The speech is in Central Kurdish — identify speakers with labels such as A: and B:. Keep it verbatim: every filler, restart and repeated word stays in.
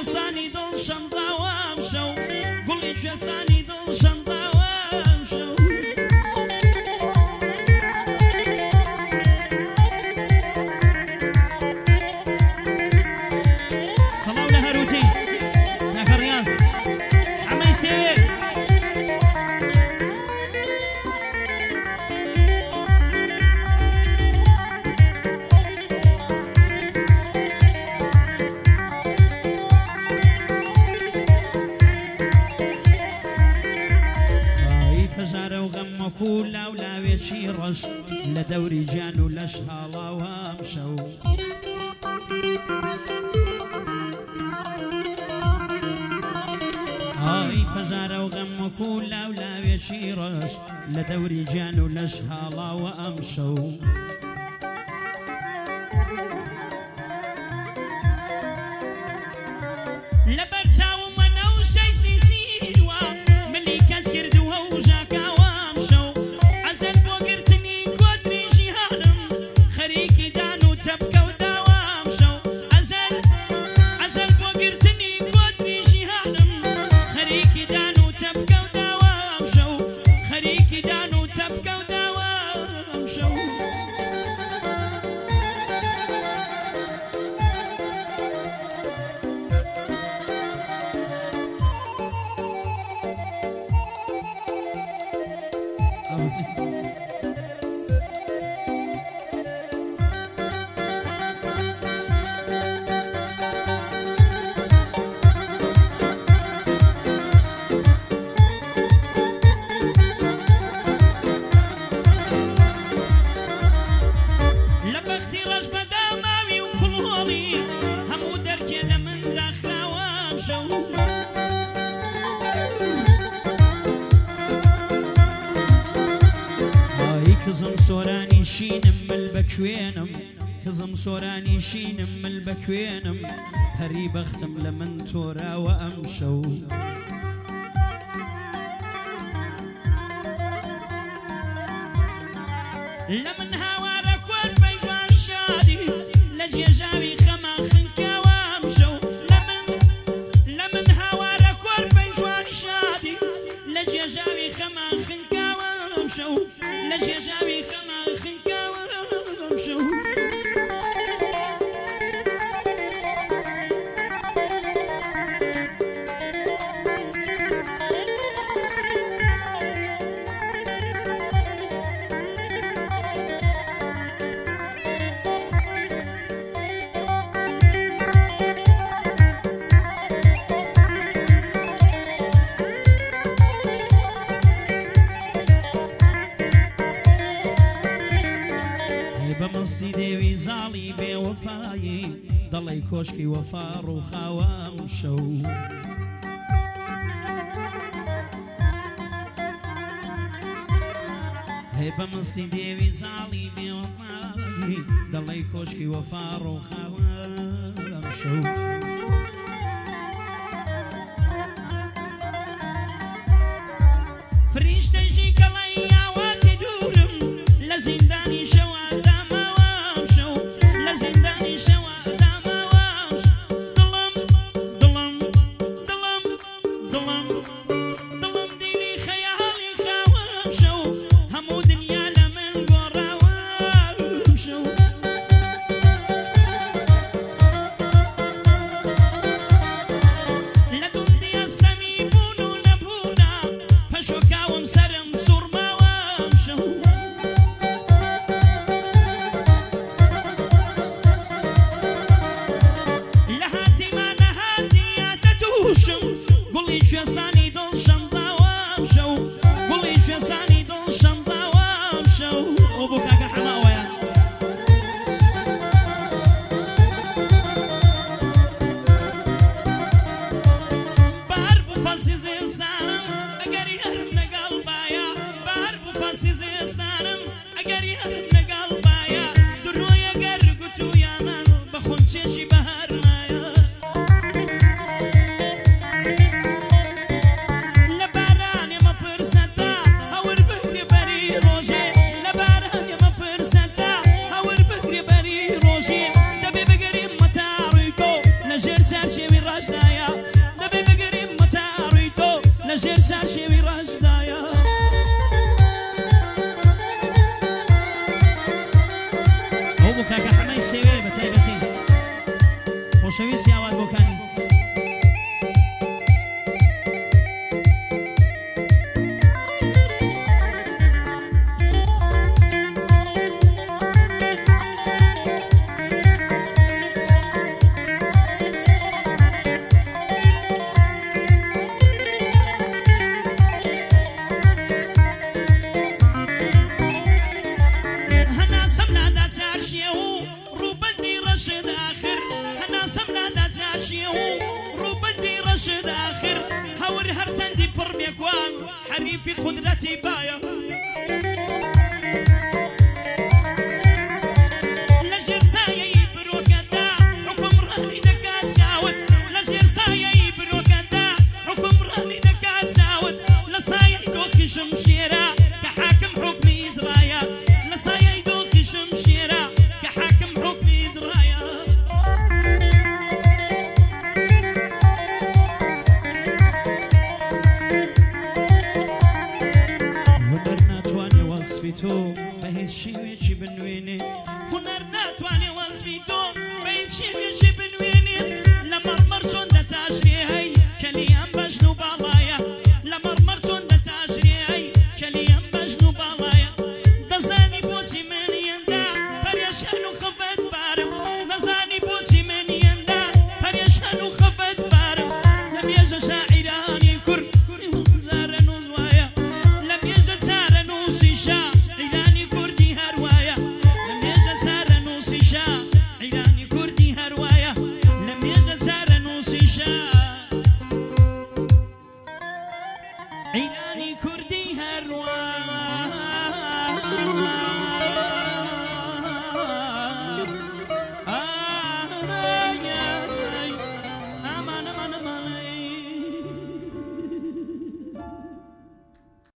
A: کوێستانی دڵ شەمزاوام شەو گوڵی کوێستانی دڵ شەمزاوام شەو سەڵاو لە هەروتی کاکە ڕیاز حەمەی سێوێ لاو لاوێکی ڕەش لە دەوری گیان و لەش هاڵاوام شەو ئای پەژارە و غەم وەکو لاو لاوێکی ڕەش لە دەوری گیان و لەش هاڵاوە ئەم شەو لە بەرچاومە نەوشەی سیسیوە ملی کەس کردووە و ژاکاوە کزم سۆرانی شینم مل بەکوێنم کزم سۆرانی شینم مل بەکوێنم پەری بەختم لە من تۆراوە ئەم شەو لە من هاوارە کۆر بەی جوان شادی لە جێژاوی خەما خنکاوە ئەم شەو لە من لە من هاوارە کۆر بەی جوان شادی لە جێژاوی خەما خنکاوە ئەم شەو لە جێژاوی خەما خنکاوە ئەم شەو بەمەستی دێوی زاڵی بێوەفایی دەڵی کۆشکی وەفا ڕووخاوە ئەم شەو هێ بەمەستی دێوی زاڵی بێوەفایی دەڵی کۆشکی وەفا ڕووخاوە ئەم شەو فریشتەژی کەڵی یاواتی دوورم لە زیندانی شەوە گوڵی کوێستانی دڵ شەمزاوام شەو گوڵی کوێستانی دڵ شەمزاوام شەو ئەو بۆ کاکە حەماوەیە بەهەر بوو فەسی زێستانم ئەگەر یارم لەگەڵ بایە بەهەر بوو فەسی زێستانم ئەگەر یارم لەگەڵ بایە درۆیە گەر گوتوویانە بە خونچێکی بەهار مایە دەبێ بگەریم مەتاڕیکۆ لەژێر چارشێوی ڕاشنایە بۆ بۆ کاکە حەمەی سێوێ بە تایبەتی خۆشەویستی ئاوات بۆکانی
B: حريفي قدرتي بايا